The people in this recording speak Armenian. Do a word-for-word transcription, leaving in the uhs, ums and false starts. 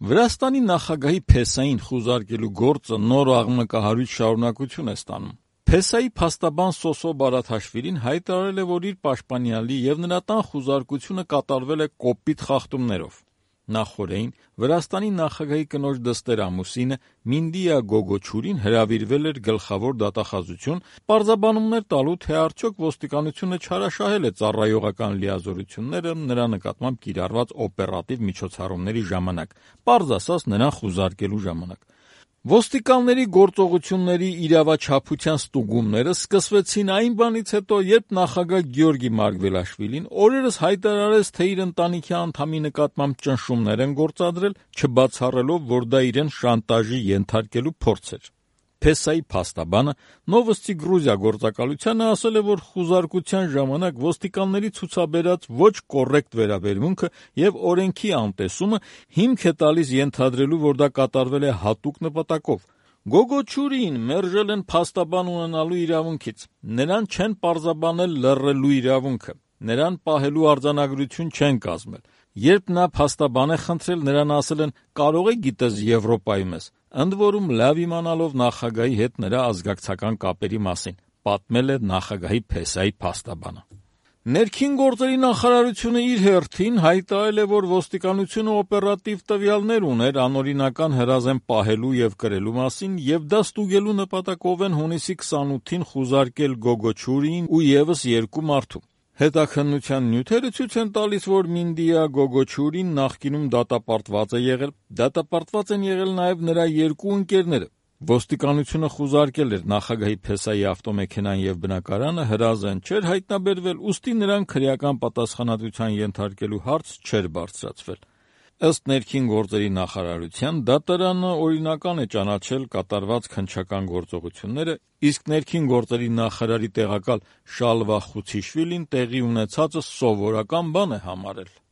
Վրաստանի նախագահի փեսային խուզարկելու գործը նոր աղմկահարույց շարունակություն է ստանում։ Փեսայի փաստաբան Սոսո Բարաթաշվիլին հայտարարել է, որ իր պաշտպանյալի և նրա տան խուզարկությունը կատարվել է կոպիտ խախտումներով։ Նախօրեին Վրաստանի նախագահի կնոջ դստեր ամուսինը Մինդիա Գոգոչուրին հրավիրվել էր գլխավոր դատախազություն պարզաբանումներ տալու, թե արդյոք ոստիկանությունը չարաշահել է ծառայողական լիազորությունները նրա նկատմամբ կիրառված օպերատիվ միջոցառումների ժամանակ, պարզ ասած նրան խուզարկելու ժամանակ։ Ոստիկանների գործողությունների իրավաչափության ստուգումները սկսվեցին այն բանից հետո, երբ նախագահ Գյորգի Մարգվելաշվիլին օրերս հայտարարեց, թե իր ընտանիքի անդամի նկատմամբ ճնշումներ են գործադրել, չբացառելով, որ դա իրեն շանտաժի ենթարկելու փորձ էր։ Փեսայի փաստաբանը Նովոստի Գրուզիա գործակալությանը ասել է, որ խուզարկության ժամանակ ոստիկանների ցուցաբերած ոչ կոռեկտ վերաբերմունքը և օրենքի անտեսումը հիմք է տալիս ենթադրելու, որ դա կատարվել է հատուկ նպատակով։ Գոգոչուրին մերժել են փաստաբան ունենալու իրավունքից, նրան չեն պարզաբանել լռելու իրավունքը, նրան պահելու արձանագրություն չեն կազմել։ Երբ նա փաստաբան է խնդրել, նրան ասել են կարող է գիտես Եվրոպայում ես, ընդ որում լավ իմանալով նախագահի հետ նրա ազգակցական կապերի մասին, պատմել է նախագահի փեսայի փաստաբանը։ Ներքին գործերի նախարարությունը իր հերթին հայտարարել է, որ ոստիկանությունը օպերատիվ տվյալներ ուներ անօրինական հրազեն պահելու և կրելու մասին և դա ստուգելու նպատակով են հունիսի քսանութին խուզարկել Գոգոչուրին ու ևս երկու մարդու։ Հետաքննության նյութերը ցույց են տալիս, որ Մինդիա Գոգոչուրին նախկինում դատապարտված է եղել, դատապարտված են եղել նաև նրա երկու ընկերները։ Ոստիկանությունը խուզարկել էր նախագահի փեսայի ավտոմեքենան և բնակարանը, հրազեն չէր հայտնաբերվել, ուստի նրան քրեական պատասխանատվության ենթարկելու հարց չէր բարձրացվել։ Ըստ ներքին գործերի նախարարության, դատարանը օրինական է ճանաչել կատարված քննչական գործողությունները, իսկ ներքին գործերի նախարարի տեղակալ Շալվա Խուցիշվիլին տեղի ունեցածը սովորական բան է համարել։